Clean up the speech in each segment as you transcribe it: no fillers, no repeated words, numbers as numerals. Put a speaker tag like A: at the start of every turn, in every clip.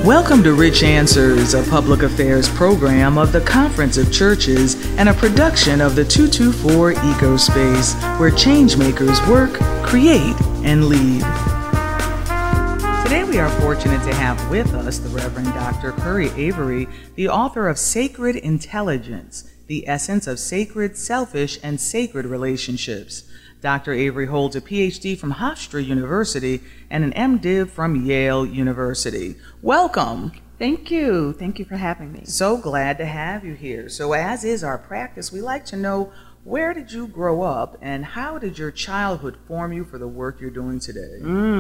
A: Welcome to Rich Answers, a public affairs program of the Conference of Churches and a production of the 224 Ecospace, where changemakers work, create, and lead. Today we are fortunate to have with us the Reverend Dr. Curry Avery, the author of Sacred Intelligence, the Essence of Sacred, Selfish, and Sacred Relationships. Dr. Avery holds a PhD from Hofstra University and an MDiv from Yale University. Welcome.
B: Thank you. Thank you for having me.
A: So glad to have you here. So as is our practice, we like to know, where did you grow up and how did your childhood form you for the work you're doing today?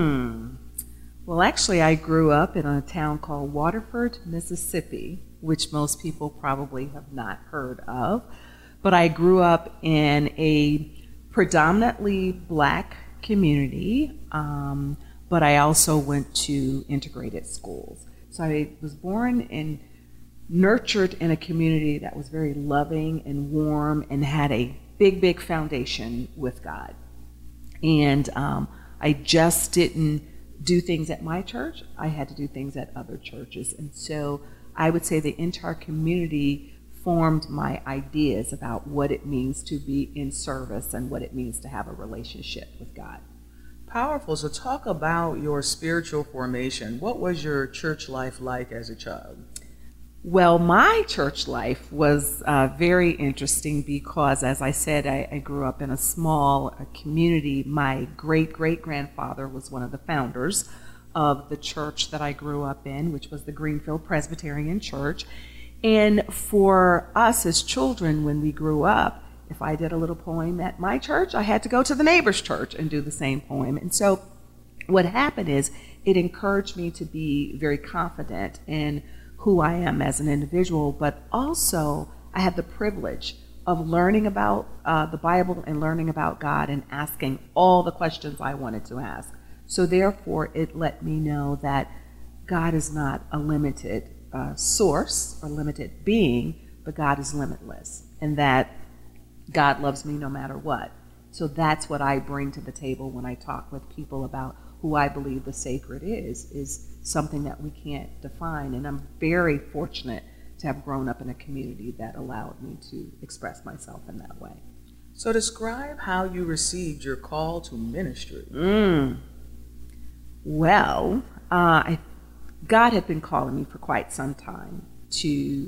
B: Well, actually, I grew up in a town called Waterford, Mississippi, which most people probably have not heard of. But I grew up in a predominantly black community, but I also went to integrated schools. So I was born and nurtured in a community that was very loving and warm and had a big, big foundation with God. And I just didn't do things at my church. I had to do things at other churches. And so I would say the entire community formed my ideas about what it means to be in service and what it means to have a relationship with God.
A: Powerful. So talk about your spiritual formation. What was your church life like as a child?
B: Well, my church life was very interesting because, as I said, I grew up in a small community. My great-great-grandfather was one of the founders of the church that I grew up in, which was the Greenfield Presbyterian Church. And for us as children, when we grew up, if I did a little poem at my church, I had to go to the neighbor's church and do the same poem. And so what happened is it encouraged me to be very confident in who I am as an individual, but also I had the privilege of learning about the Bible and learning about God and asking all the questions I wanted to ask. So therefore, it let me know that God is not a limited source or limited being, but God is limitless, and that God loves me no matter what. So that's what I bring to the table when I talk with people about who I believe the sacred is something that we can't define. And I'm very fortunate to have grown up in a community that allowed me to express myself in that way.
A: So describe how you received your call to ministry.
B: Well, God had been calling me for quite some time to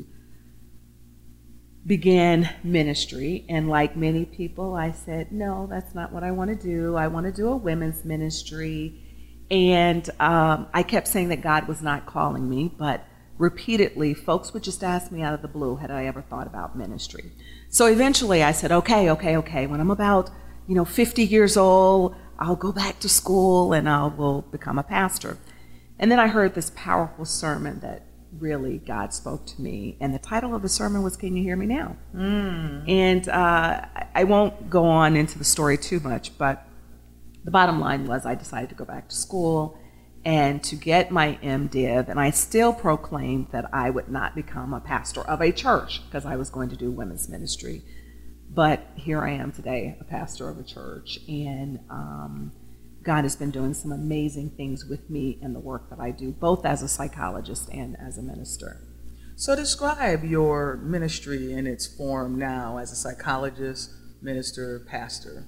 B: begin ministry, and like many people, I said, no, that's not what I want to do. I want to do a women's ministry. And I kept saying that God was not calling me, but repeatedly, folks would just ask me out of the blue, had I ever thought about ministry? So eventually I said, okay. When I'm about 50 years old, I'll go back to school and I will become a pastor. And then I heard this powerful sermon that really God spoke to me. And the title of the sermon was, Can You Hear Me Now? And I won't go on into the story too much, but the bottom line was I decided to go back to school and to get my MDiv. And I still proclaimed that I would not become a pastor of a church because I was going to do women's ministry. But here I am today, a pastor of a church. And God has been doing some amazing things with me in the work that I do, both as a psychologist and as a minister.
A: So describe your ministry in its form now as a psychologist, minister, pastor.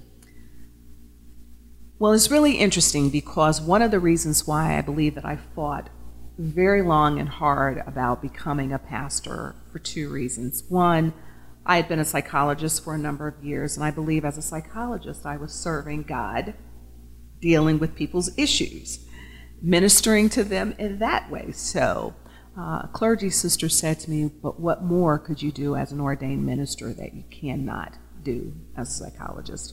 B: Well, it's really interesting because one of the reasons why I believe that I fought very long and hard about becoming a pastor for two reasons. One, I had been a psychologist for a number of years, and I believe as a psychologist I was serving God, dealing with people's issues, ministering to them in that way. So a clergy sister said to me, but what more could you do as an ordained minister that you cannot do as a psychologist?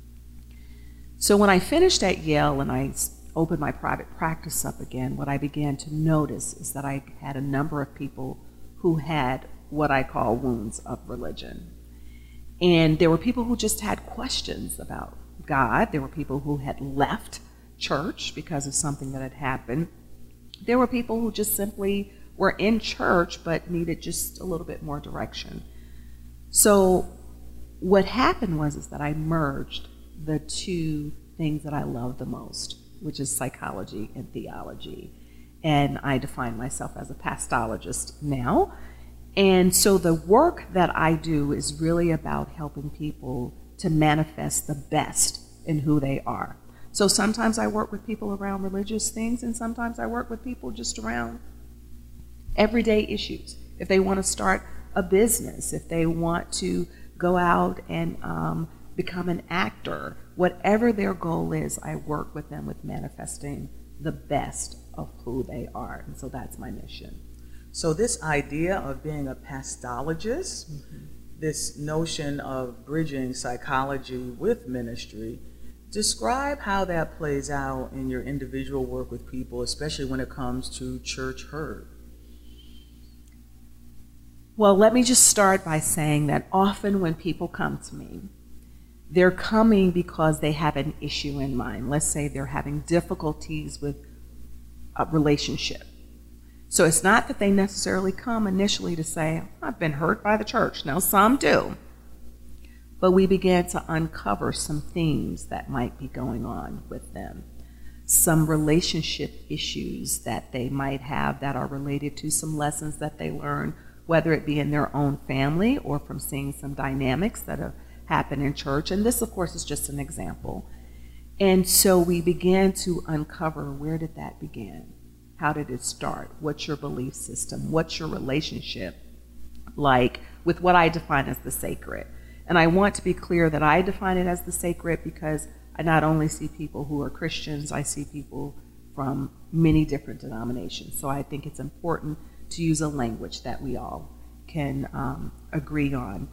B: So when I finished at Yale and I opened my private practice up again, what I began to notice is that I had a number of people who had what I call wounds of religion. And there were people who just had questions about God. There were people who had left church because of something that had happened. There were people who just simply were in church but needed just a little bit more direction. So what happened was that I merged the two things that I love the most, which is psychology and theology. and I define myself as a pastologist now. And so the work that I do is really about helping people to manifest the best in who they are. So sometimes I work with people around religious things, and sometimes I work with people just around everyday issues. If they want to start a business, if they want to go out and become an actor, whatever their goal is, I work with them with manifesting the best of who they are. And so that's my mission.
A: So this idea of being a pastologist, this notion of bridging psychology with ministry, describe how that plays out in your individual work with people, especially when it comes to church hurt.
B: Well, let me just start by saying that often when people come to me, they're coming because they have an issue in mind. Let's say they're having difficulties with a relationship. So it's not that they necessarily come initially to say, I've been hurt by the church. Now, some do. But we began to uncover some themes that might be going on with them. Some relationship issues that they might have that are related to some lessons that they learned, whether it be in their own family or from seeing some dynamics that have happened in church. And this, of course, is just an example. And so we began to uncover, where did that begin? How did it start? What's your belief system? What's your relationship like with what I define as the sacred? And I want to be clear that I define it as the sacred because I not only see people who are Christians, I see people from many different denominations. So I think it's important to use a language that we all can agree on.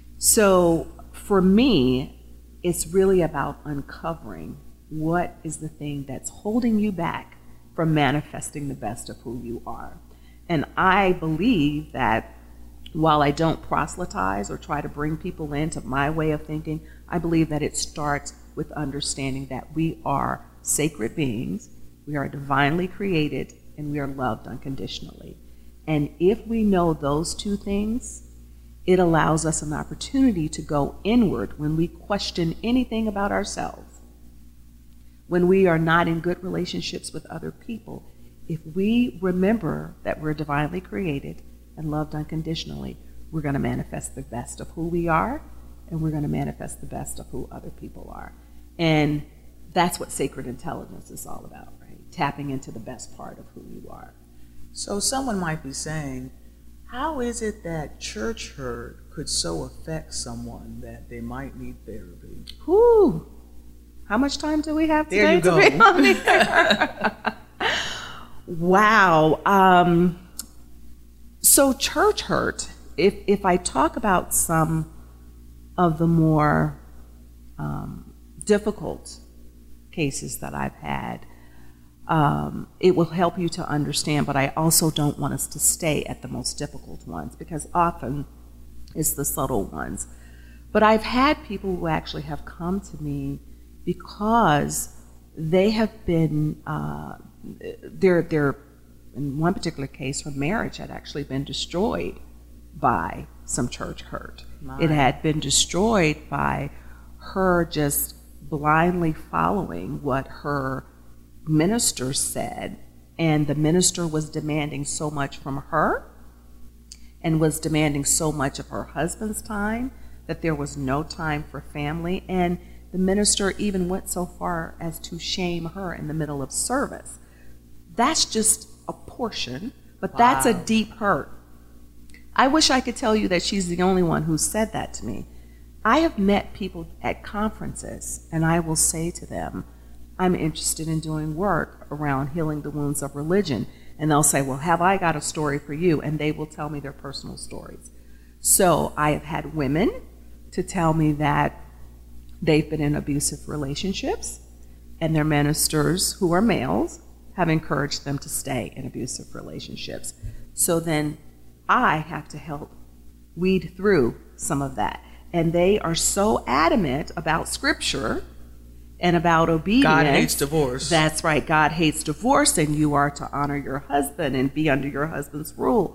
B: So for me, it's really about uncovering what is the thing that's holding you back from manifesting the best of who you are. And I believe that while I don't proselytize or try to bring people into my way of thinking, I believe that it starts with understanding that we are sacred beings, we are divinely created, and we are loved unconditionally. And if we know those two things, it allows us an opportunity to go inward when we question anything about ourselves. When we are not in good relationships with other people, if we remember that we're divinely created and loved unconditionally, we're going to manifest the best of who we are, and we're going to manifest the best of who other people are. And that's what sacred intelligence is all about, right? Tapping into the best part of who you are.
A: So someone might be saying, how is it that church hurt could so affect someone that they might need therapy?
B: Whew. How much time do we have today?
A: There you go.
B: To be on here? Wow. So church hurt, if I talk about some of the more difficult cases that I've had, it will help you to understand, but I also don't want us to stay at the most difficult ones because often it's the subtle ones. But I've had people who actually have come to me because they have been, they're in one particular case, her marriage had actually been destroyed by some church hurt. It had been destroyed by her just blindly following what her minister said, and the minister was demanding so much from her and was demanding so much of her husband's time that there was no time for family, and the minister even went so far as to shame her in the middle of service. That's just a portion, but that's a deep hurt. I wish I could tell you that she's the only one who said that to me. I have met people at conferences, and I will say to them, I'm interested in doing work around healing the wounds of religion. And they'll say, well, have I got a story for you? And they will tell me their personal stories. So I have had women to tell me that they've been in abusive relationships, and their ministers, who are males, have encouraged them to stay in abusive relationships. So then I have to help weed through some of that. And they are so adamant about Scripture and about obedience.
A: God hates divorce.
B: That's right. God hates divorce, and you are to honor your husband and be under your husband's rule.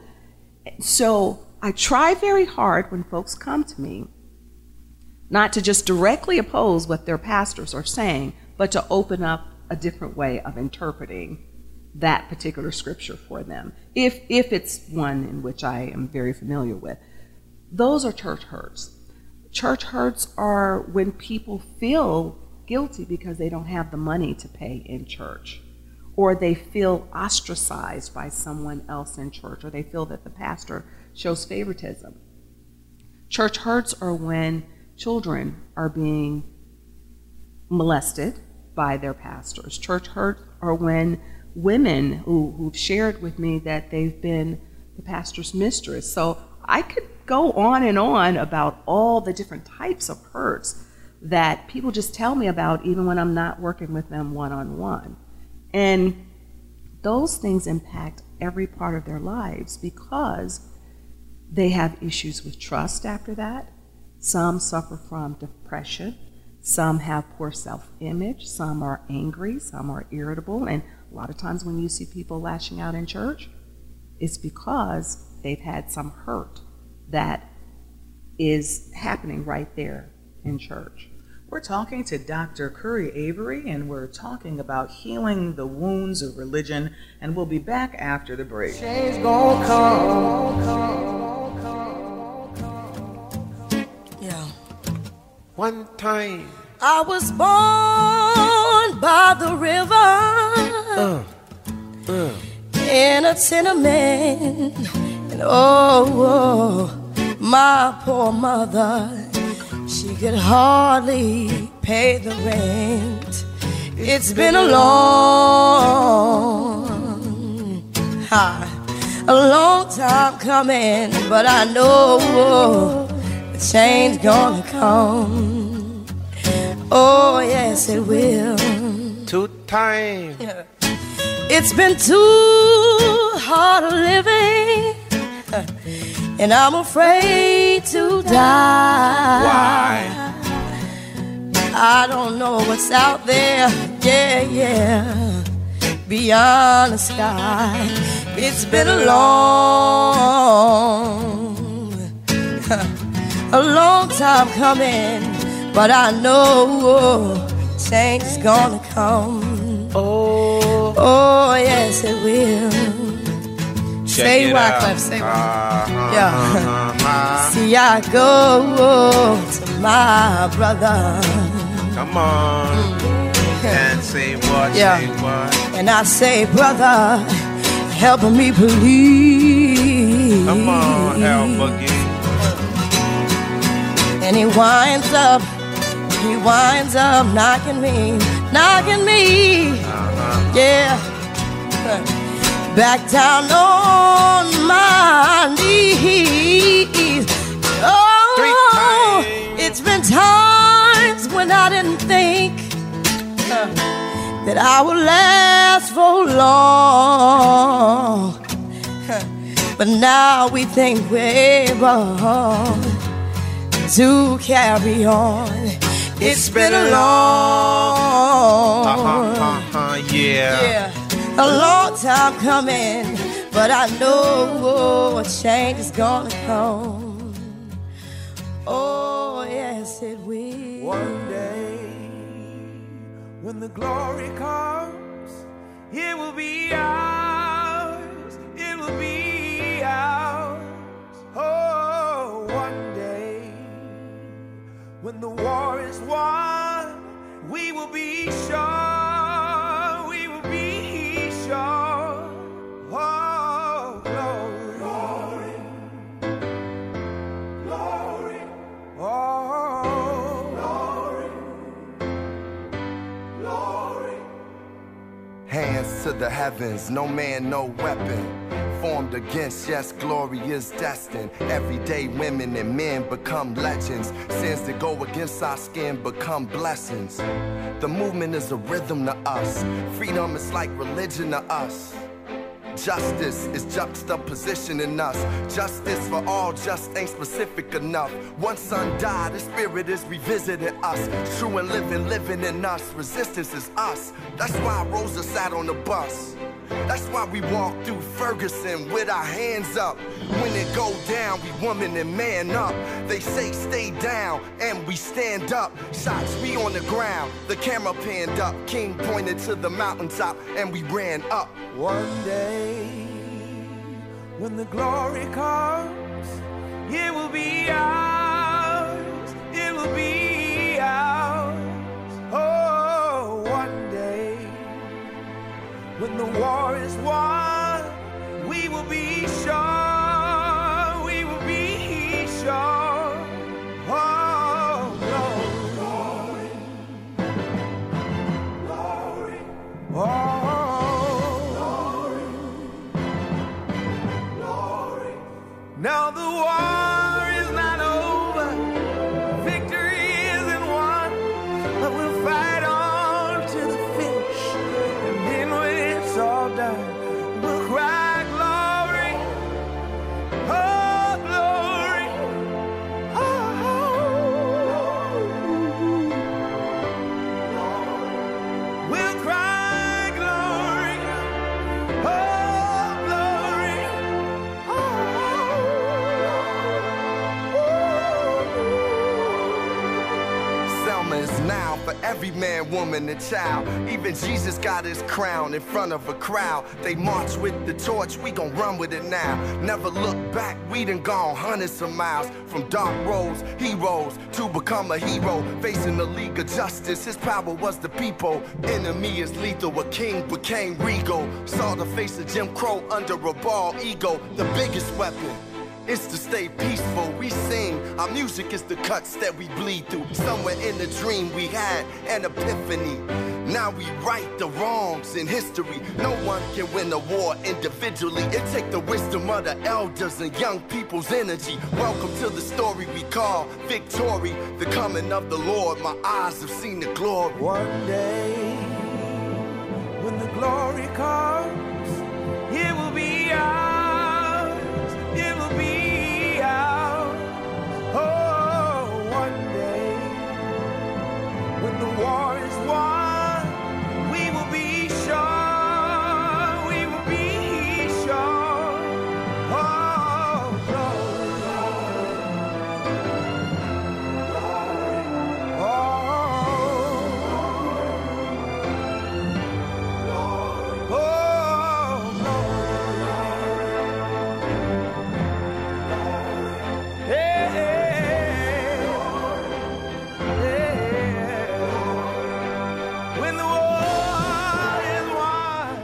B: So I try very hard when folks come to me not to just directly oppose what their pastors are saying, but to open up a different way of interpreting that particular scripture for them, if it's one in which I am very familiar with. Those are church hurts. Church hurts are when people feel guilty because they don't have the money to pay in church, or they feel ostracized by someone else in church, or they feel that the pastor shows favoritism. Church hurts are when children are being molested by their pastors. Church hurts are when women who've shared with me that they've been the pastor's mistress. So I could go on and on about all the different types of hurts that people just tell me about even when I'm not working with them one-on-one. And those things impact every part of their lives because they have issues with trust after that. Some suffer from depression. Some have poor self-image. Some are angry. Some are irritable. And a lot of times when you see people lashing out in church, it's because they've had some hurt that is happening right there in church.
A: We're talking to Dr. Curry Avery, and we're talking about healing the wounds of religion, and we'll be back after the break.
C: Change gonna come. Yeah.
D: One time
C: I was born by the river in a tenement, and my poor mother, she could hardly pay the rent. It's been a long time coming, but I know the change gonna come. Oh yes, it will.
D: 2 times.
C: It's been too hard living, and I'm afraid to die.
D: Why?
C: I don't know what's out there, beyond the sky. It's been a long time coming, but I know change is gonna come. Oh yes, it will. Say Wyclef, say yeah. See, I go to my brother.
D: Come on. And say what, say what.
C: And I say, brother, help me please.
D: Come on, help again.
C: And he winds up knocking me. Yeah. Back down on my knees. Oh, it's been times when I didn't think that I would last for long, but now we think we're able to carry on. It's been a a long time coming, but I know a change is gonna come. Oh yes, it will.
E: One day, when the glory comes, it will be ours. It will be ours. Oh, one day, when the war is won, we will be sure. We will be sure. Oh, glory, glory, glory. Oh, glory, glory.
F: Hands to the heavens, no man, no weapon formed against, yes, glory is destined. Everyday women and men become legends. Sins that go against our skin become blessings. The movement is a rhythm to us. Freedom is like religion to us. Justice is juxtaposition in us. Justice for all just ain't specific enough. One son died, the spirit is revisiting us. True and living in us. Resistance is us. That's why Rosa sat on the bus. That's why we walk through Ferguson with our hands up. When it go down, we woman and man up. They say stay down, and we stand up. Shots, we on the ground, the camera panned up. King pointed to the mountaintop, and we ran up.
E: One day, when the glory comes, it will be ours. It will be ours. Oh, one day, when the war is won, we will be sure. We will be sure. Oh, glory, glory, glory. Oh. Now the war is not over, victory isn't won, but we'll fight on to the finish, and then when it's all done, we'll cry glory, oh glory, oh. We'll cry glory, oh glory, oh.
F: Selma is now for every man, woman, and child. Even Jesus got his crown in front of a crowd. They march with the torch, we gon' run with it now. Never look back, we done gone hundreds of miles. From dark roads, heroes, to become a hero. Facing the League of Justice, his power was the people. Enemy is lethal, a king became regal. Saw the face of Jim Crow under a bald ego. The biggest weapon is to stay peaceful. We sing, our music is the cuts that we bleed through. Somewhere in the dream we had an epiphany. Now we right the wrongs in history. No one can win a war individually. It take the wisdom of the elders and young people's energy. Welcome to the story we call victory. The coming of the Lord, my eyes have seen the glory.
E: One day, when the glory comes, it will be ours. It will be ours. Oh, one day, when the war is won, we will be sure. We will be sure. Oh, glory, glory, oh, when the war is won,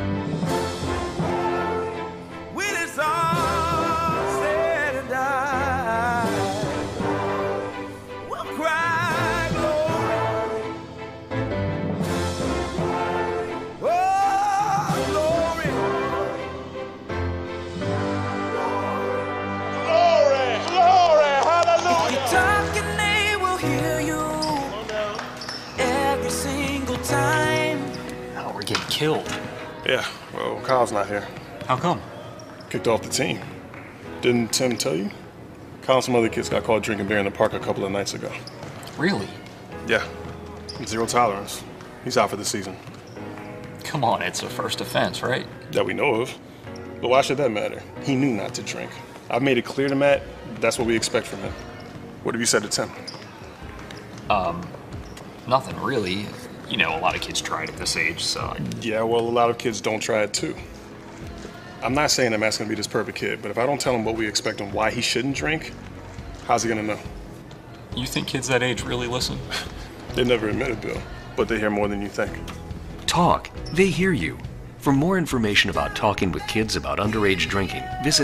E: when it's all said and done, we'll cry glory, oh glory,
G: Glory, hallelujah.
E: you're talking, they will hear you every single time.
H: Oh, we're getting killed.
G: Yeah, well, Kyle's not here.
H: How come?
G: Kicked off the team. Didn't Tim tell you? Kyle and some other kids got caught drinking beer in the park a couple of nights ago.
H: Really?
G: Yeah, zero tolerance. He's out for the season.
H: Come on, it's a first offense, right?
G: That we know of. But why should that matter? He knew not to drink. I've made it clear to Matt, that's what we expect from him. What have you said to Tim?
H: Nothing really. You know, a lot of kids try it at this age, so...
G: Yeah, well, a lot of kids don't try it too. I'm not saying that Matt's gonna be this perfect kid, but if I don't tell him what we expect and why he shouldn't drink, how's he gonna know?
H: You think kids that age really listen?
G: They never admit it, Bill, but they hear more than you think.
I: Talk. They hear you. For more information about talking with kids about underage drinking, visit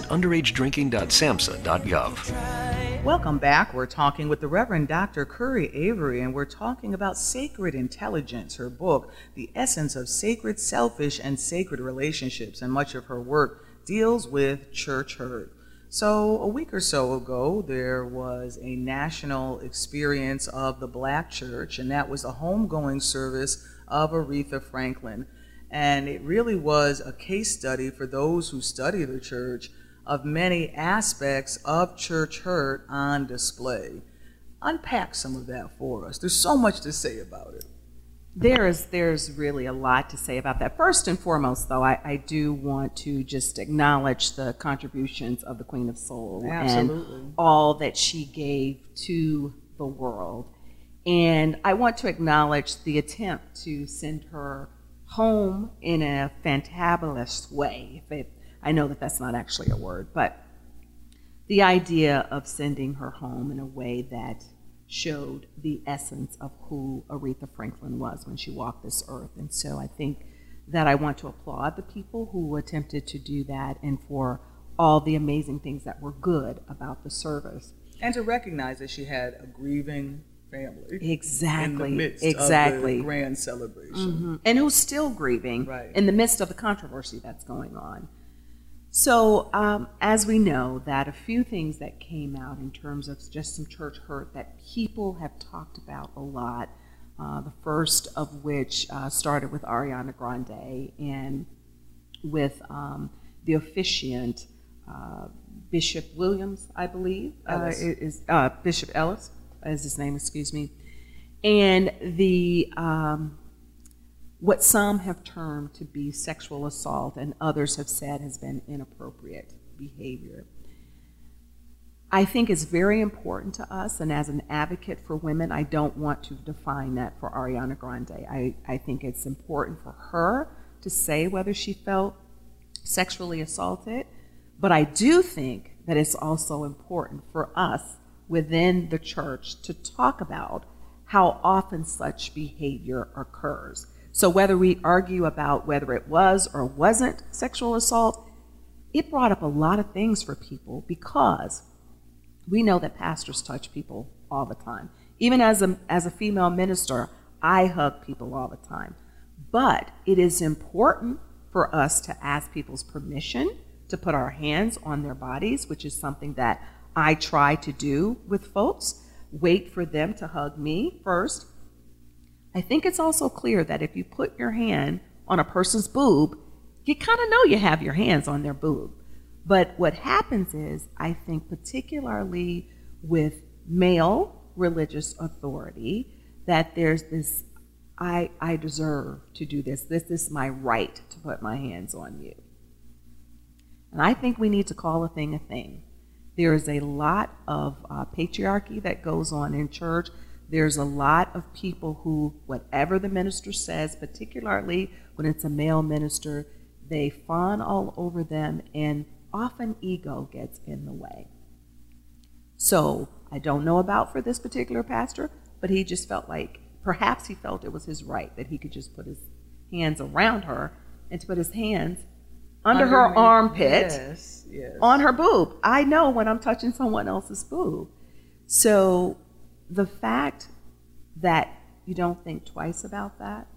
I: underagedrinking.samhsa.gov.
A: Welcome back. We're talking with the Reverend Dr. Curry Avery, and we're talking about Sacred Intelligence, her book, The Essence of Sacred, Selfish, and Sacred Relationships, and much of her work deals with church hurt. So a week or so ago, there was a national experience of the Black church, and that was a homegoing service of Aretha Franklin. And it really was a case study for those who study the church of many aspects of church hurt on display. Unpack some of that for us. There's so much to say about it.
B: There's really a lot to say about that. First and foremost, though, I do want to just acknowledge the contributions of the Queen of Soul and all that she gave to the world. And I want to acknowledge the attempt to send her home in a fantabulous way. I know that that's not actually a word, but the idea of sending her home in a way that showed the essence of who Aretha Franklin was when she walked this earth. And so I think that I want to applaud the people who attempted to do that and for all the amazing things that were good about the service.
A: And to recognize that she had a grieving family.
B: Exactly.
A: In the midst of the grand celebration.
B: Mm-hmm. And who's still grieving in the midst of the controversy that's going on. So as we know, that a few things that came out in terms of just some church hurt that people have talked about a lot, the first of which started with Ariana Grande and with the officiant, Bishop Williams, I believe, Bishop Ellis is his name, excuse me, and the what some have termed to be sexual assault and others have said has been inappropriate behavior. I think it's very important to us, and as an advocate for women, I don't want to define that for Ariana Grande. I think it's important for her to say whether she felt sexually assaulted, but I do think that it's also important for us within the church to talk about how often such behavior occurs. So whether we argue about whether it was or wasn't sexual assault, it brought up a lot of things for people because we know that pastors touch people all the time. Even as a female minister, I hug people all the time. But it is important for us to ask people's permission to put our hands on their bodies, which is something that I try to do with folks. Wait for them to hug me first. I think it's also clear that if you put your hand on a person's boob, you kind of know you have your hands on their boob. But what happens is, I think particularly with male religious authority, that there's this, I deserve to do this. This is my right to put my hands on you. And I think we need to call a thing a thing. There is a lot of patriarchy that goes on in church. There's a lot of people who, whatever the minister says, particularly when it's a male minister, they fawn all over them, and often ego gets in the way. So I don't know about for this particular pastor, but he just felt like, perhaps he felt it was his right that he could just put his hands around her and to put his hands under her armpit, on her boob. I know when I'm touching someone else's boob. So the fact that you don't think twice about that,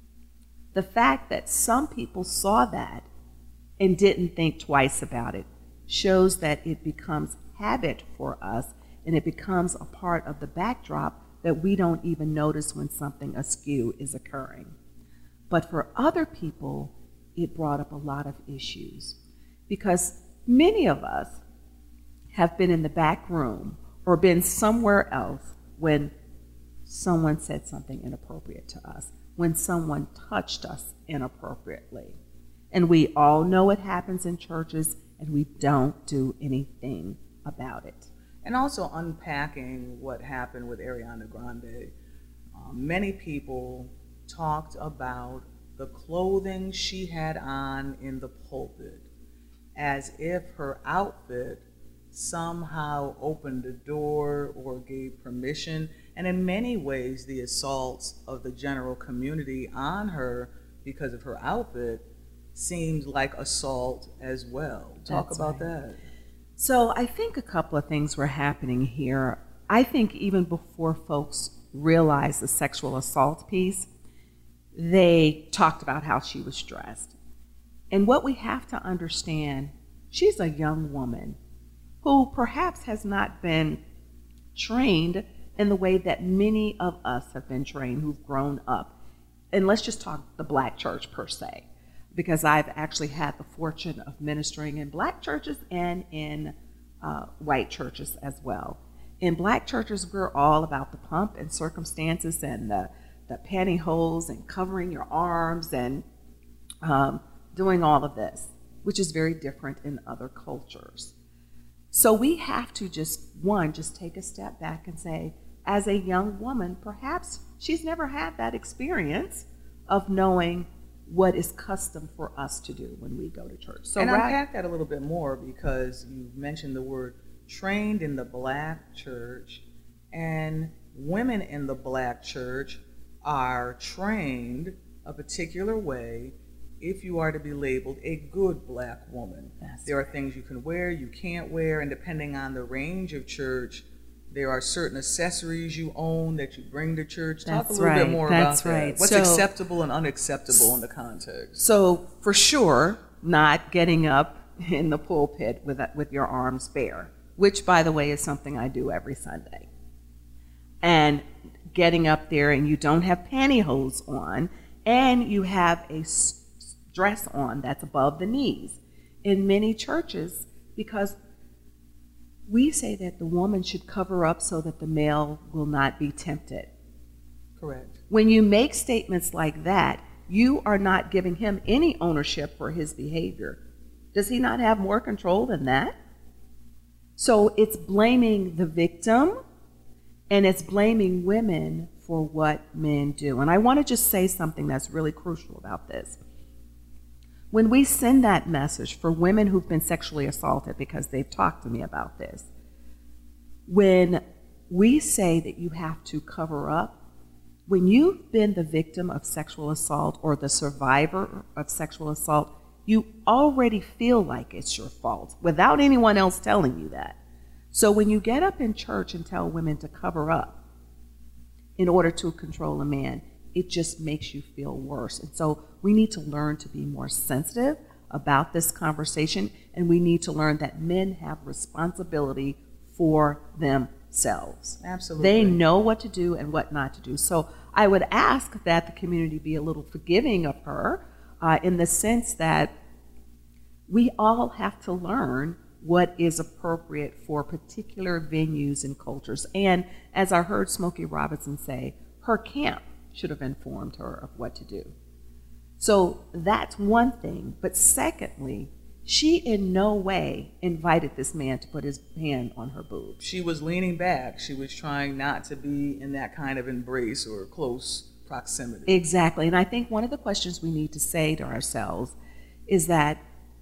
B: the fact that some people saw that and didn't think twice about it, shows that it becomes habit for us, and it becomes a part of the backdrop that we don't even notice when something askew is occurring. But for other people, it brought up a lot of issues, because many of us have been in the back room or been somewhere else when someone said something inappropriate to us, when someone touched us inappropriately. And we all know it happens in churches, and we don't do anything about it.
A: And also unpacking what happened with Ariana Grande. Many people talked about the clothing she had on in the pulpit, as if her outfit somehow opened the door or gave permission. And in many ways, the assaults of the general community on her because of her outfit seemed like assault as well. Talk about that.
B: So I think a couple of things were happening here. I think even before folks realized the sexual assault piece, they talked about how she was dressed. And what we have to understand, she's a young woman who perhaps has not been trained in the way that many of us have been trained who've grown up. And let's just talk the Black church per se, because I've actually had the fortune of ministering in Black churches and in white churches as well. In Black churches, we're all about the pomp and circumstances and the the pantyhose and covering your arms and doing all of this, which is very different in other cultures. So we have to just take a step back and say, as a young woman, perhaps she's never had that experience of knowing what is custom for us to do when we go to church. So
A: unpack that a little bit more, because you mentioned the word trained in the Black church, and women in the Black church are trained a particular way if you are to be labeled a good Black woman. There are things you can wear, you can't wear, and depending on the range of church, there are certain accessories you own that you bring to church. Talk a little bit more about that. What's acceptable and unacceptable in the context?
B: So for sure, not getting up in the pulpit with your arms bare, which, by the way, is something I do every Sunday. And getting up there and you don't have pantyhose on, and you have a dress on that's above the knees in many churches, because we say that the woman should cover up so that the male will not be tempted.
A: Correct.
B: When you make statements like that, you are not giving him any ownership for his behavior. Does he not have more control than that? So it's blaming the victim, and it's blaming women for what men do. And I want to just say something that's really crucial about this. When we send that message for women who've been sexually assaulted, because they've talked to me about this, when we say that you have to cover up, when you've been the victim of sexual assault or the survivor of sexual assault, you already feel like it's your fault without anyone else telling you that. So when you get up in church and tell women to cover up in order to control a man, it just makes you feel worse. And so we need to learn to be more sensitive about this conversation, and we need to learn that men have responsibility for themselves.
A: Absolutely.
B: They know what to do and what not to do. So I would ask that the community be a little forgiving of her in the sense that we all have to learn what is appropriate for particular venues and cultures. And as I heard Smokey Robinson say, her camp should have informed her of what to do. So that's one thing. But secondly, she in no way invited this man to put his hand on her boob.
A: She was leaning back. She was trying not to be in that kind of embrace or close proximity.
B: Exactly. And I think one of the questions we need to say to ourselves is that,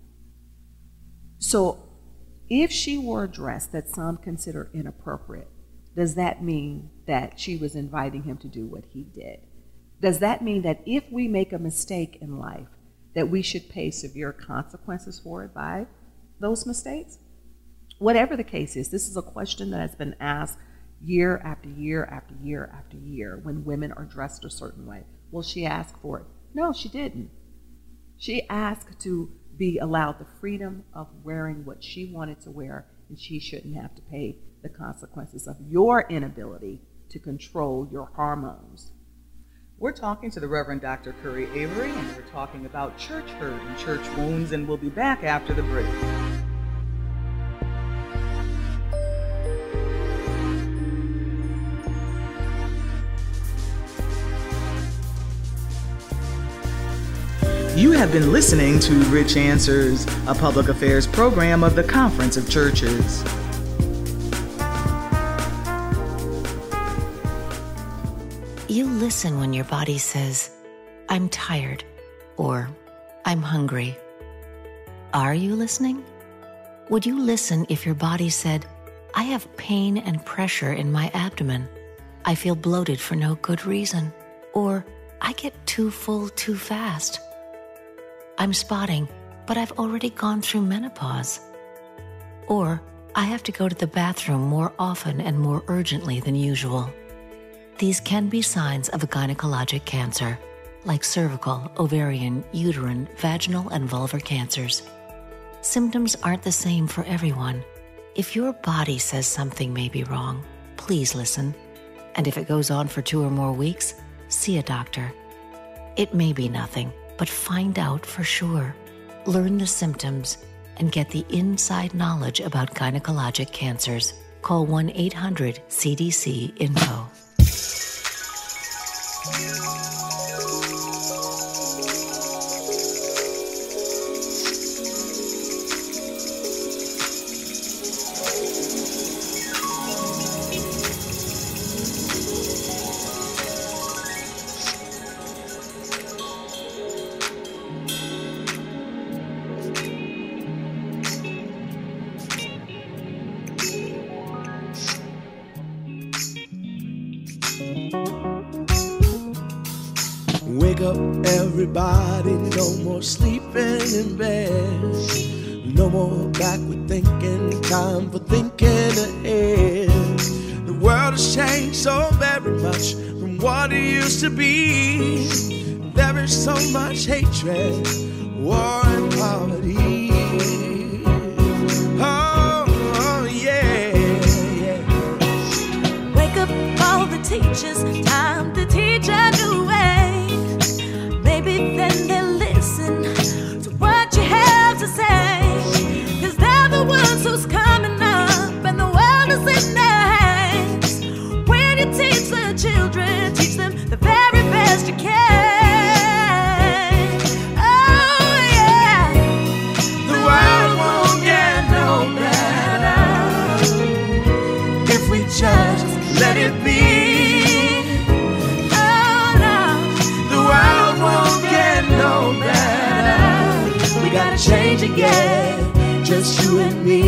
B: so if she wore a dress that some consider inappropriate, does that mean that she was inviting him to do what he did? Does that mean that if we make a mistake in life, that we should pay severe consequences for it by those mistakes? Whatever the case is, this is a question that has been asked year after year after year after year when women are dressed a certain way. Will she ask for it? No, she didn't. She asked to be allowed the freedom of wearing what she wanted to wear, and she shouldn't have to pay the consequences of your inability to control your hormones.
A: We're talking to the Reverend Dr. Curry Avery, and we're talking about church hurt and church wounds, and we'll be back after the break. You have been listening to Rich Answers, a public affairs program of the Conference of Churches.
J: You listen when your body says, "I'm tired," or "I'm hungry." Are you listening? Would you listen if your body said, "I have pain and pressure in my abdomen. I feel bloated for no good reason," or "I get too full too fast"? "I'm spotting, but I've already gone through menopause." Or, "I have to go to the bathroom more often and more urgently than usual." These can be signs of a gynecologic cancer, like cervical, ovarian, uterine, vaginal, and vulvar cancers. Symptoms aren't the same for everyone. If your body says something may be wrong, please listen. And if it goes on for 2 or more weeks, see a doctor. It may be nothing, but find out for sure. Learn the symptoms and get the inside knowledge about gynecologic cancers. Call 1-800-CDC-INFO.
K: up, everybody, no more sleeping in bed. No more backward thinking, time for thinking ahead. The world has changed so very much from what it used to be. There is so much hatred, war and poverty. Oh, yeah, yeah.
L: Wake up all the teachers, time to teach a new way. Maybe then they'll listen to what you have to say. 'Cause they're the ones who's coming up and the world is in their hands. When you teach the children, teach them the very best you can. Oh yeah,
K: The world won't get no better if we just let it be.
L: oh no,
K: The world won't get no better. We gotta change again, just you and me.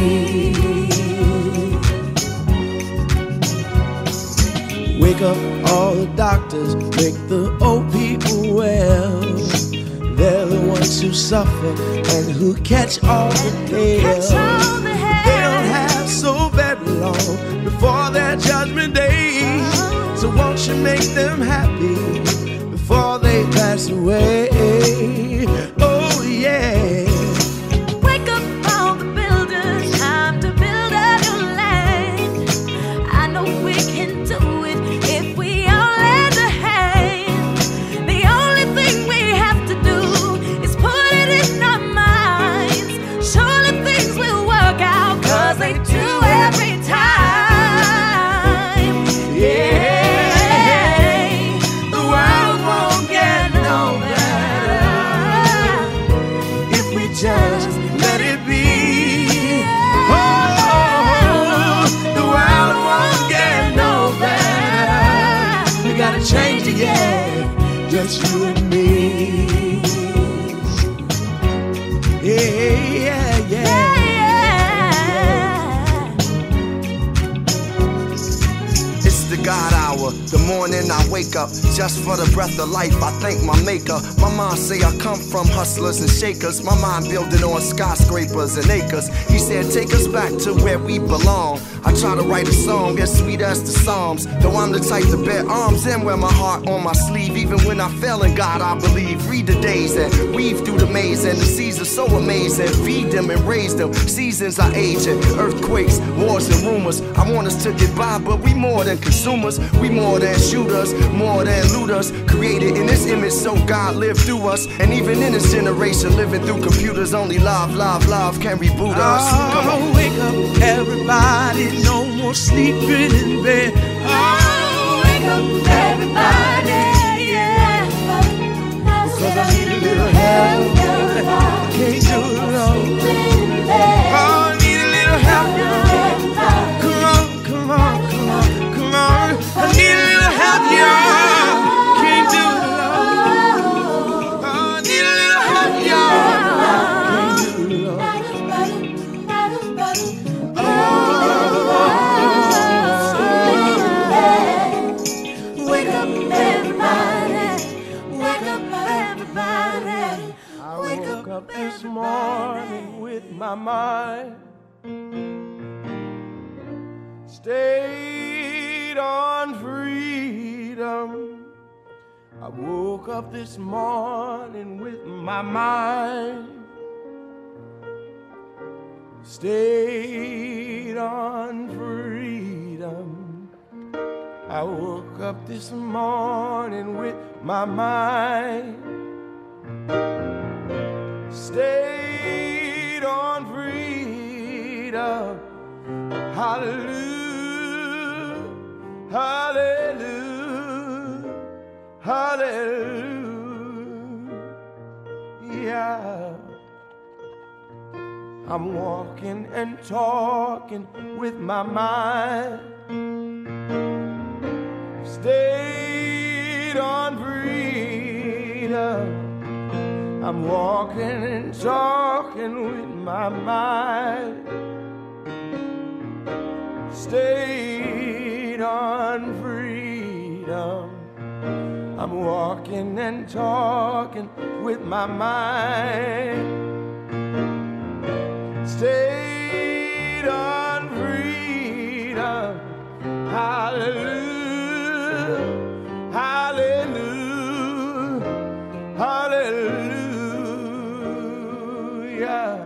K: Wake up all the doctors, make the old people well. They're the ones who suffer and who catch all the hell. They don't have so very long before their judgment day. So won't you make them happy before they pass away? Oh yeah.
L: wake up all the builders, time to build a new land. I know we can do it if we all lend a hand. The only thing we have to do is put it in our minds. Surely things will work out, 'cause they do every time.
K: Yeah. The world won't get no better if we just let it be. Oh, the world won't get no better. We gotta change again, just you and me. Yeah, yeah, yeah.
F: It's the God hour, the morning I wake up just for the breath of life. I thank my maker. My mom say I come from hustlers and shakers. My mind building on skyscrapers and acres. He said take us back to where we belong. I try to write a song as sweet as the Psalms, though I'm the type to bear arms and wear my heart on my sleeve. Even when I fail in God, I believe. Read the days and weave through the maze, and the seas are so amazing. Feed them and raise them. Seasons are aging, earthquakes, wars and rumors. I want us to get by, but we more than consumers. We more than shooters, more than looters. Created in His image, so God lived through us. And even in this generation, living through computers, only love, love, love can reboot us. Come on,
K: wake up, everybody. No more sleeping in bed.
L: Oh, wake up everybody, yeah.
K: 'Cause I need a little help. Can't do it alone. Oh, I need a little help. Come on, come on, come on, come on. I need a little help, y'all. Can't do it alone. Oh, I need a little help, y'all. Can't do it alone.
L: Wake up everybody, wake up everybody.
K: I woke up this morning with my mind stayed on freedom. I woke up this morning with my mind stayed on freedom. I woke up this morning with my mind stayed on freedom. Hallelujah, hallelujah, hallelujah. I'm walking and talking with my mind stayed on freedom. I'm walking and talking with my mind stayed on freedom. I'm walking and talking with my mind. Stayed on freedom. Hallelujah, hallelujah, hallelujah.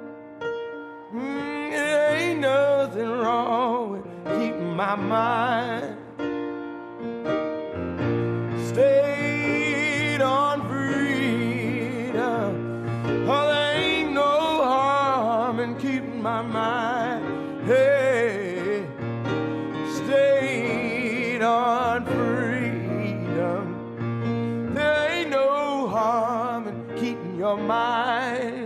K: There ain't nothing wrong with keeping my mind. Stayed on freedom. Oh, there ain't no harm in keeping my mind. Hey, stayed on freedom. There ain't no harm in keeping your mind.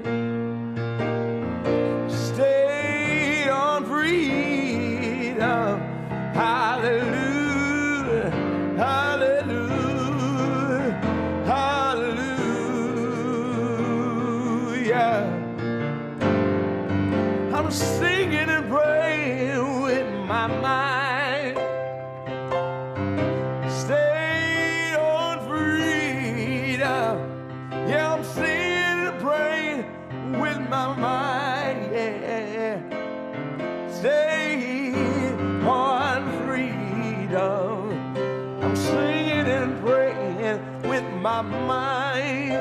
K: Stayed on freedom. Hallelujah, hallelujah, hallelujah. I'm singing and praying with my mind. Stay on freedom. Yeah, I'm singing and praying with my mind. Yeah, stay on freedom. I'm singing and praying with my mind.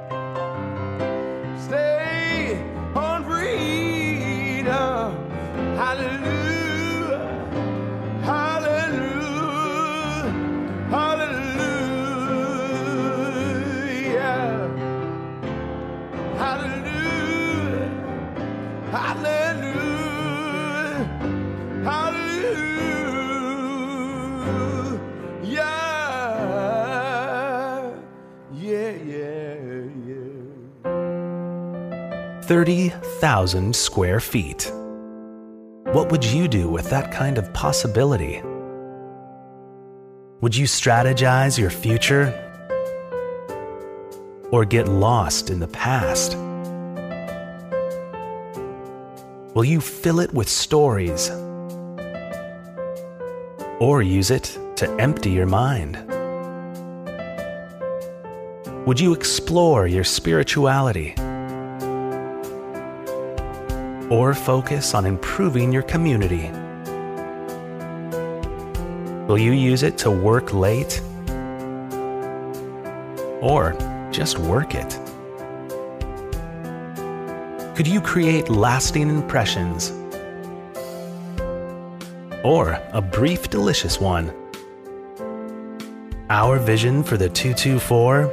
K: Stay on freedom. Hallelujah, hallelujah, hallelujah, hallelujah, hallelujah, hallelujah. Yeah, yeah, yeah.
M: 30,000 square feet. What would you do with that kind of possibility? Would you strategize your future? Or get lost in the past? Will you fill it with stories? Or use it to empty your mind? Would you explore your spirituality? Or focus on improving your community? Will you use it to work late? Or just work it? Could you create lasting impressions? Or a brief, delicious one? Our vision for the 224?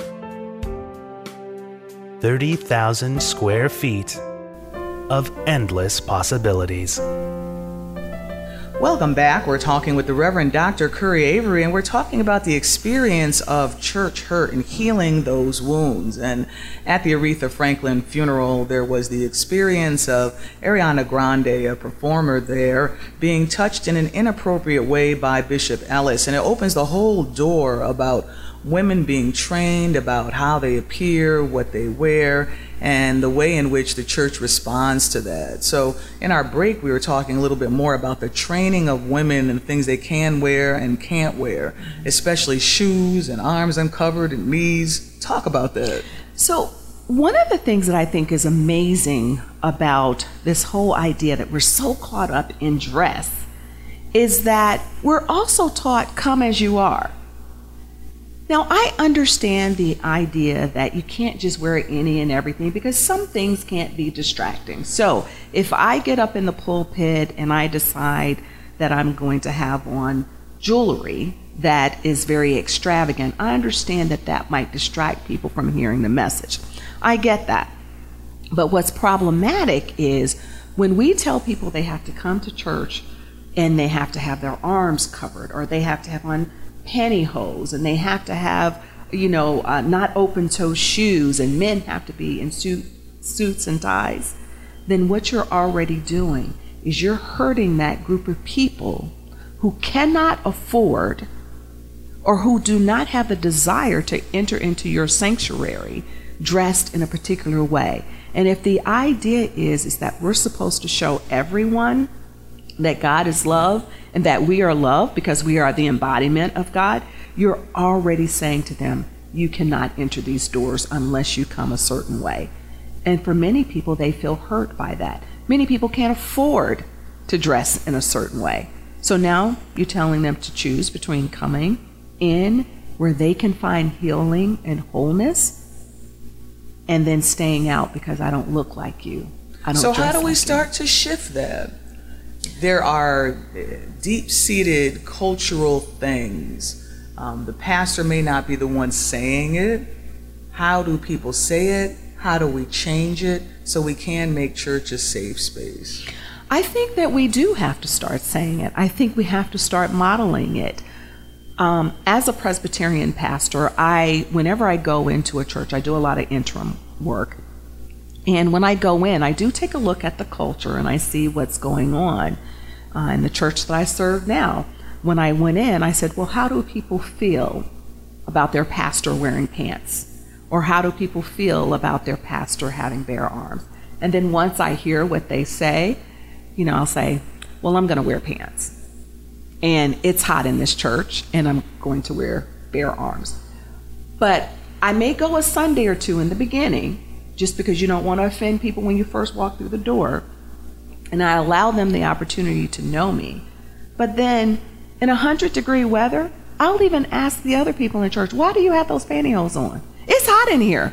M: 30,000 square feet of endless possibilities.
A: Welcome back. We're talking with the Reverend Dr. Curry Avery, and we're talking about the experience of church hurt and healing those wounds. And at the Aretha Franklin funeral, there was the experience of Ariana Grande, a performer there, being touched in an inappropriate way by Bishop Ellis. And it opens the whole door about women being trained about how they appear, what they wear, and the way in which the church responds to that. So in our break, we were talking a little bit more about the training of women and things they can wear and can't wear, especially shoes and arms uncovered and knees. Talk about that.
B: So one of the things that I think is amazing about this whole idea that we're so caught up in dress is that we're also taught, come as you are. Now, I understand the idea that you can't just wear any and everything because some things can't be distracting. So if I get up in the pulpit and I decide that I'm going to have on jewelry that is very extravagant, I understand that that might distract people from hearing the message. I get that. But what's problematic is when we tell people they have to come to church and they have to have their arms covered, or they have to have on pantyhose, and they have to have, not open-toe shoes, and men have to be in suits and ties, then what you're already doing is you're hurting that group of people who cannot afford or who do not have the desire to enter into your sanctuary dressed in a particular way. And if the idea is that we're supposed to show everyone that God is love and that we are love because we are the embodiment of God, you're already saying to them, you cannot enter these doors unless you come a certain way. And for many people, they feel hurt by that. Many people can't afford to dress in a certain way. So now you're telling them to choose between coming in where they can find healing and wholeness and then staying out because I don't look like you.
A: So how do we start to shift that? There are deep-seated cultural things. The pastor may not be the one saying it. How do people say it? How do we change it so we can make church a safe space?
B: I think that we do have to start saying it. I think we have to start modeling it. As a Presbyterian pastor, whenever I go into a church, I do a lot of interim work. And when I go in, I do take a look at the culture and I see what's going on in the church that I serve now. When I went in, I said, well, how do people feel about their pastor wearing pants? Or how do people feel about their pastor having bare arms? And then once I hear what they say, I'll say, well, I'm going to wear pants. And it's hot in this church, and I'm going to wear bare arms. But I may go a Sunday or two in the beginning, just because you don't want to offend people when you first walk through the door. And I allow them the opportunity to know me. But then in 100-degree weather, I'll even ask the other people in church, why do you have those pantyhose on? It's hot in here.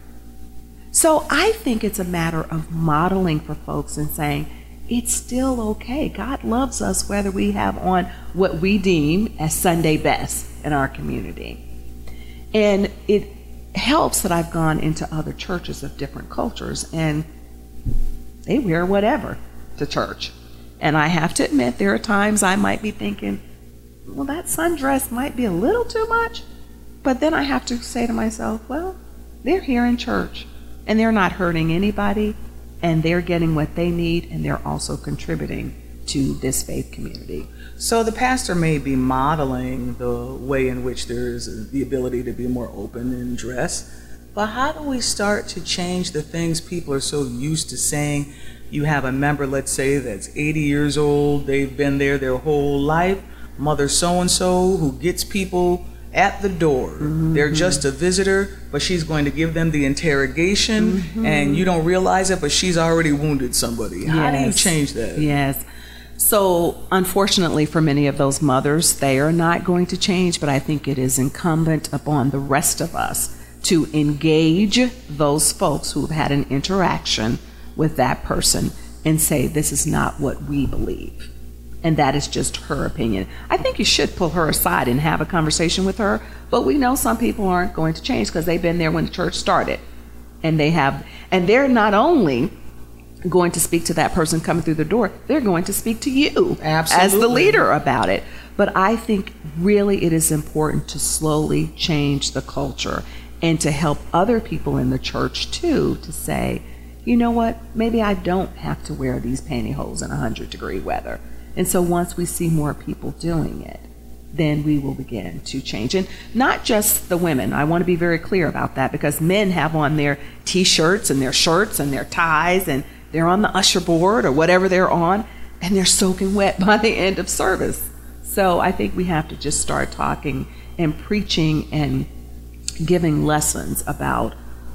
B: So I think it's a matter of modeling for folks and saying, it's still okay. God loves us whether we have on what we deem as Sunday best in our community. And it helps that I've gone into other churches of different cultures and they wear whatever to church. And I have to admit, there are times I might be thinking, well, that sundress might be a little too much. But then I have to say to myself, well, they're here in church and they're not hurting anybody and they're getting what they need and they're also contributing to this faith community.
A: So the pastor may be modeling the way in which there is the ability to be more open in dress, but how do we start to change the things people are so used to saying? You have a member, let's say, that's 80 years old, they've been there their whole life, mother so-and-so who gets people at the door. Mm-hmm. They're just a visitor, but she's going to give them the interrogation, mm-hmm. and you don't realize it, but she's already wounded somebody. Yes. How do you change that?
B: Yes. So unfortunately for many of those mothers, they are not going to change, but I think it is incumbent upon the rest of us to engage those folks who have had an interaction with that person and say, this is not what we believe. And that is just her opinion. I think you should pull her aside and have a conversation with her, but we know some people aren't going to change because they've been there when the church started. And they're not only going to speak to that person coming through the door, they're going to speak to you as the leader about it. But I think really it is important to slowly change the culture and to help other people in the church too to say, you know what, maybe I don't have to wear these pantyhose in 100-degree weather. And so once we see more people doing it, then we will begin to change. And not just the women. I want to be very clear about that because men have on their T-shirts and their shirts and their ties and they're on the usher board or whatever they're on and they're soaking wet by the end of service. So I think we have to just start talking and preaching and giving lessons about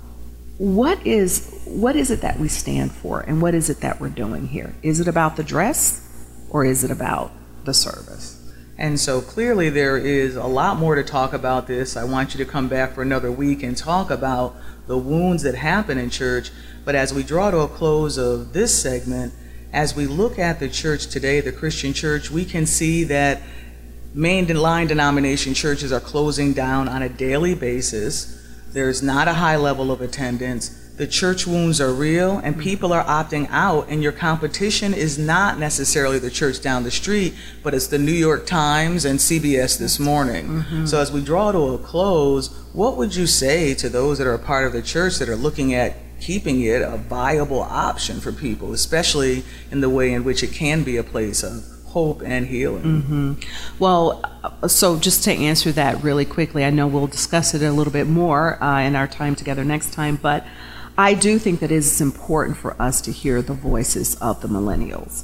B: what is it that we stand for and what is it that we're doing here? Is it about the dress or is it about the service?
A: And so clearly there is a lot more to talk about this. I want you to come back for another week and talk about the wounds that happen in church. But as we draw to a close of this segment, as we look at the church today, the Christian church, we can see that mainline denomination churches are closing down on a daily basis. There's not a high level of attendance. The church wounds are real and people are opting out, and your competition is not necessarily the church down the street, but it's the New York Times and CBS This Morning. Mm-hmm. So as we draw to a close, what would you say to those that are a part of the church that are looking at keeping it a viable option for people, especially in the way in which it can be a place of hope and healing?
B: Mm-hmm. Well, so just to answer that really quickly, I know we'll discuss it a little bit more in our time together next time, but I do think that it is important for us to hear the voices of the millennials.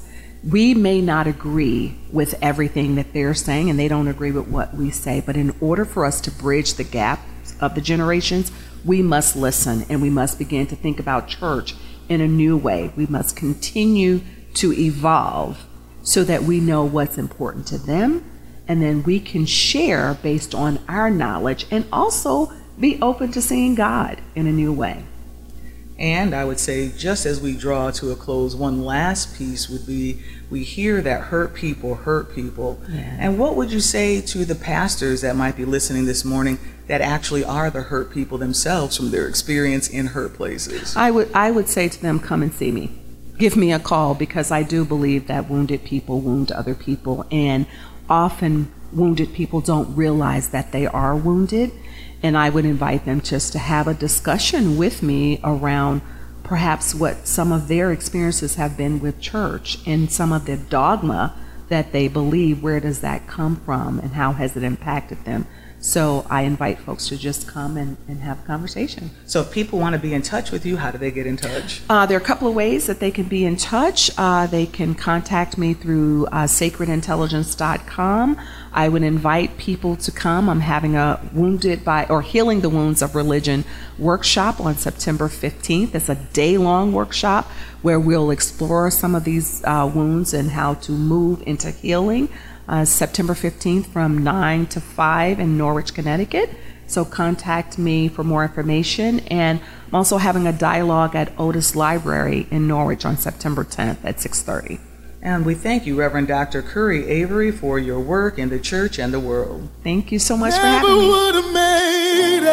B: We may not agree with everything that they're saying, and they don't agree with what we say, but in order for us to bridge the gap of the generations, we must listen, and we must begin to think about church in a new way. We must continue to evolve so that we know what's important to them, and then we can share based on our knowledge and also be open to seeing God in a new way.
A: And I would say, just as we draw to a close, one last piece would be, we hear that hurt people hurt people.
B: Yeah.
A: And what would you say to the pastors that might be listening this morning that actually are the hurt people themselves from their experience in hurt places?
B: I would say to them, come and see me. Give me a call, because I do believe that wounded people wound other people, and often wounded people don't realize that they are wounded. And I would invite them just to have a discussion with me around perhaps what some of their experiences have been with church and some of the dogma that they believe. Where does that come from, and how has it impacted them? So I invite folks to just come and have a conversation.
A: So if people want to be in touch with you, how do they get in touch?
B: There are a couple of ways that they can be in touch. They can contact me through sacredintelligence.com. I would invite people to come. I'm having a Healing the Wounds of Religion workshop on September 15th. It's a day-long workshop where we'll explore some of these wounds and how to move into healing. September 15th from 9 to 5 in Norwich, Connecticut. So contact me for more information. And I'm also having a dialogue at Otis Library in Norwich on September 10th at 6:30.
A: And we thank you, Reverend Dr. Curry Avery, for your work in the church and the world.
B: Thank you so much for having me.
K: Never would have made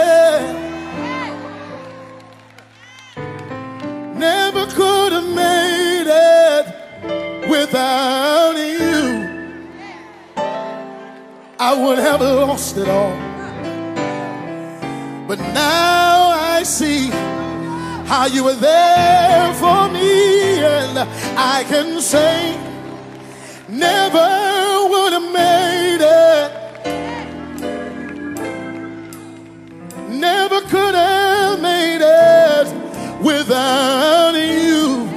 K: it. Never could have made it without you. I would have lost it all. But now I see how you were there for me, and I can say never would have made it. Never could have made it without you.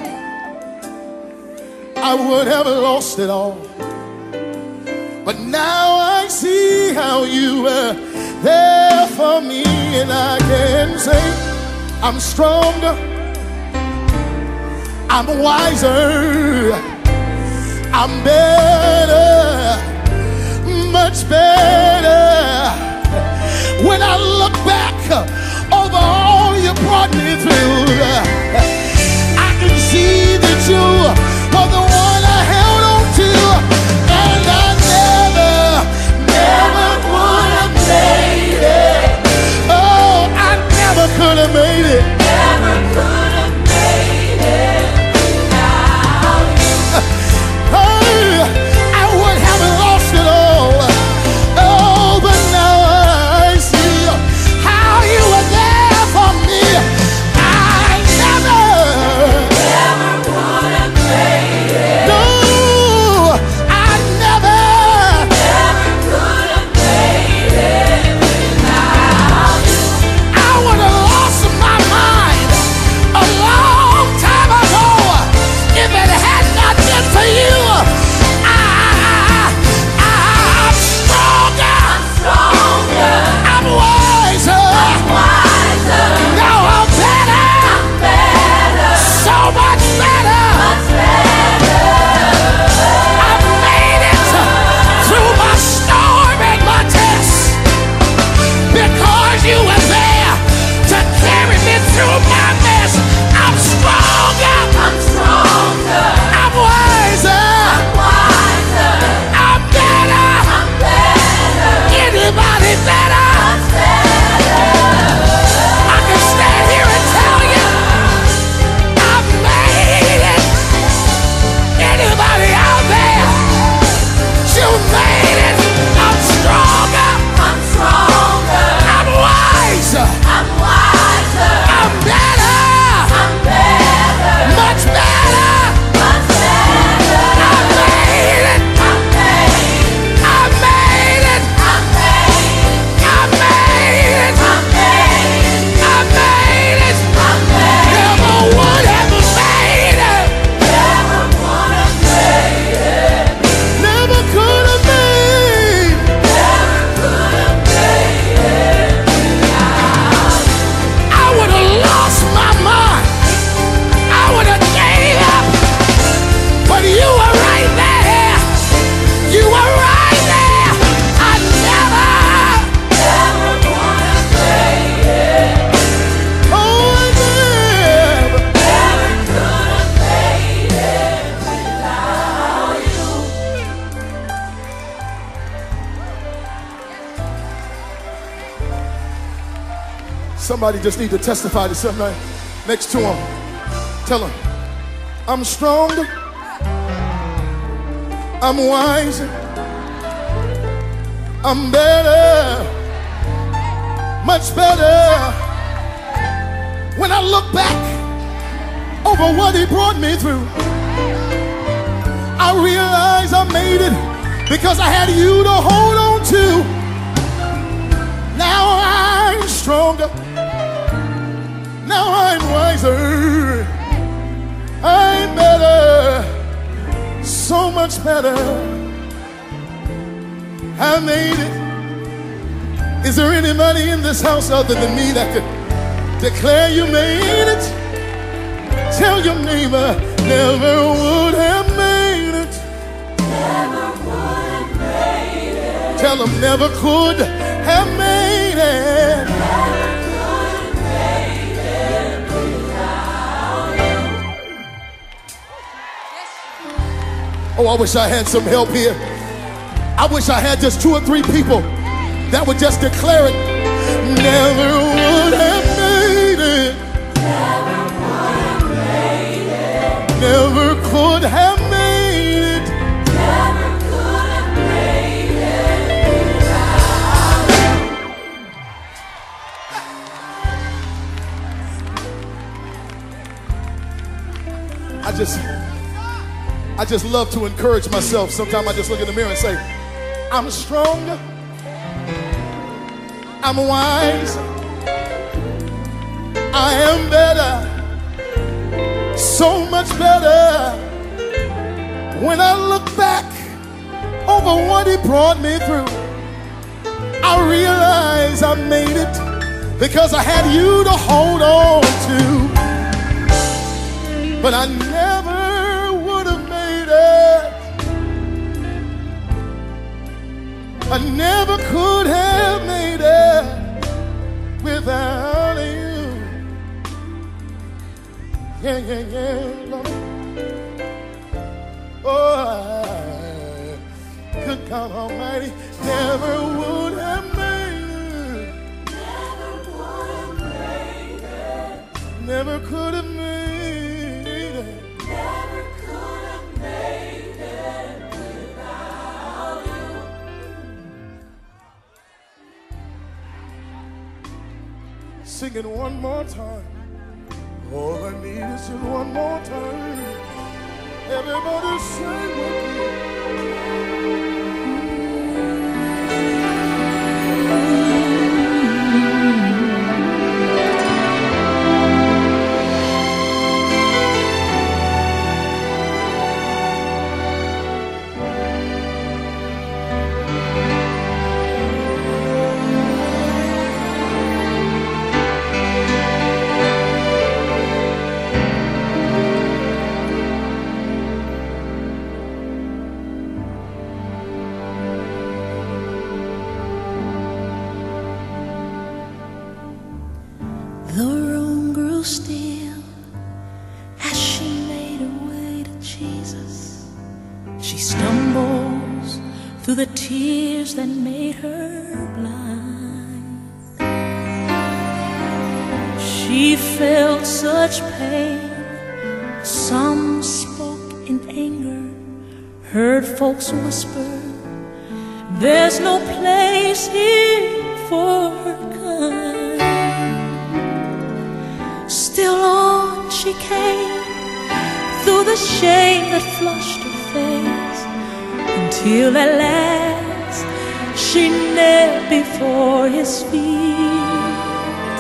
K: I would have lost it all. But now I see how you were there for me, and I can say I'm stronger, I'm wiser, I'm better, much better. When I look back over all you brought me through, I can see that you are the one I held on to, and I never would have made it. Oh, I never could have made it. Never could have made it without you. Hey, I would have lost it all. Oh, but now I see how you were there for me. I somebody just need to testify to somebody next to him. Tell him, I'm stronger, I'm wiser, I'm better, much better. When I look back over what he brought me through, I realize I made it because I had you to hold on to. Now I'm stronger, now I'm wiser, I'm better, so much better. I made it. Is there anybody in this house other than me that could declare you made it? Tell your neighbor, never would have made it. Never would have made it. Tell them, never could have made it. Never could have made it without you. Oh, I wish I had some help here. I wish I had just 2 or 3 people that would just declare it. Never would have made it. Never would have made it. Never could have made it. Never could have made it without you. I just love to encourage myself. Sometimes I just look in the mirror and say, I'm stronger, I'm wise, I am better, so much better. When I look back over what he brought me through, I realize I made it because I had you to hold on to. But I never would have made it. I never could have made it without you. Yeah, yeah, yeah, Lord. Oh, good God Almighty, never would have made it. Never would have made it. Never could have made it. Never could have made it without you. Sing it one more time. All I need is just one more time. Everybody sing with me.
L: The room grew still as she made her way to Jesus. She stumbles through the tears that made her blind. She felt such pain. Some spoke in anger, heard folks whisper, there's no place here for her kind. Still on she came, through the shame that flushed her face, until at last she knelt before his feet.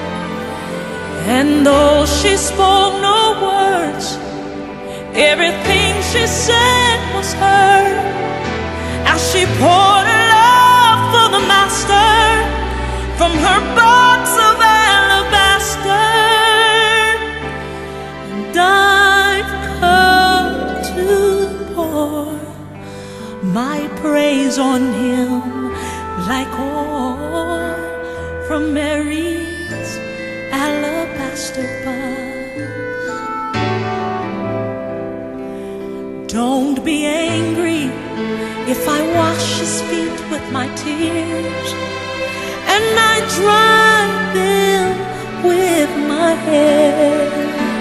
L: And though she spoke no words, everything she said was heard, as she poured her love for the Master from her box of alabaster. I've come to pour my praise on him like oil from Mary's alabaster box. Don't be angry if I wash his feet with my tears and I dry them my head.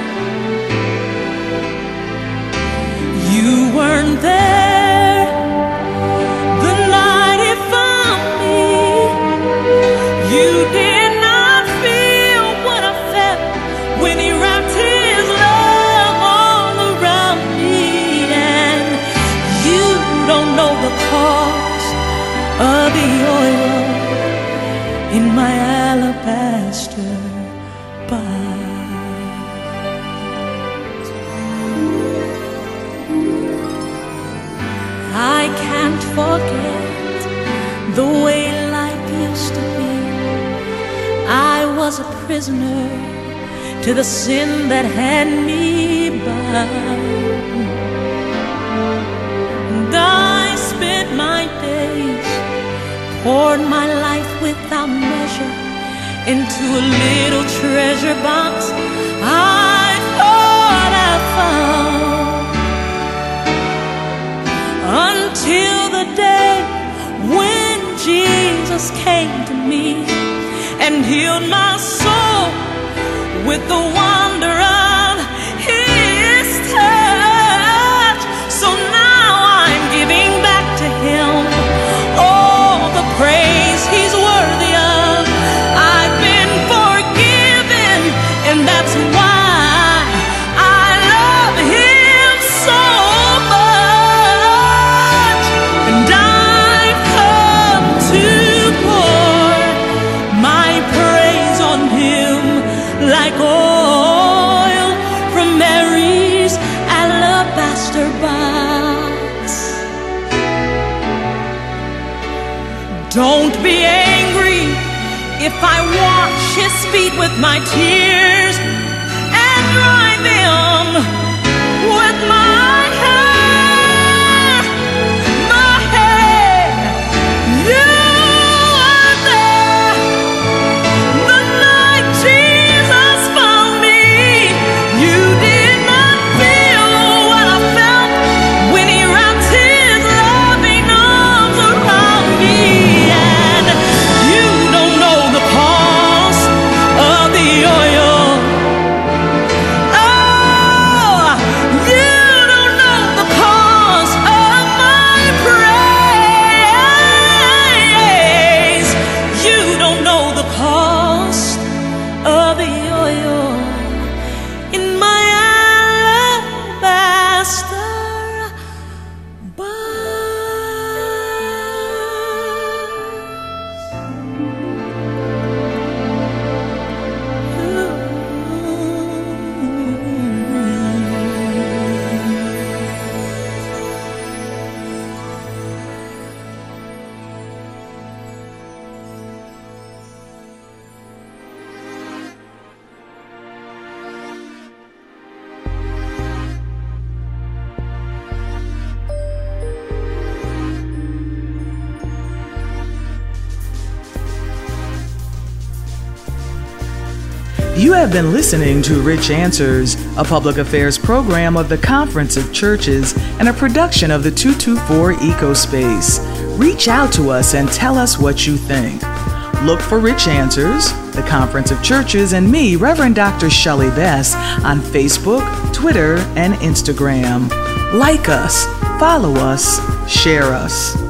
L: You weren't there the night he found me. You did not feel what I felt when he wrapped his love all around me. And you don't know the cost of the oil in my alabaster box. I can't forget the way life used to be. I was a prisoner to the sin that had me bound. And I spent my days, poured my life without measure into a little treasure box I thought I found. Until the day when Jesus came to me and healed my soul with the wonder of his touch. So now I'm giving back to him all the praise he's worthy of. I've been forgiven, and that's why I love him so much. And I've come to pour my praise on him like oil from Mary's alabaster box. Don't be angry if I wash his feet with my tears and dry them with my hair. My hair. You are there the night Jesus found me. You did not feel what I felt when he wrapped his loving arms around me. And you don't know the cost of the oil. Oh, you don't know the cost of my praise. You don't know the cost of the oil in my alabaster
A: You have been listening to Rich Answers, a public affairs program of the Conference of Churches and a production of the 224 Ecospace. Reach out to us and tell us what you think. Look for Rich Answers, the Conference of Churches, and me, Reverend Dr. Shelley Bess, on Facebook, Twitter, and Instagram. Like us, follow us, share us.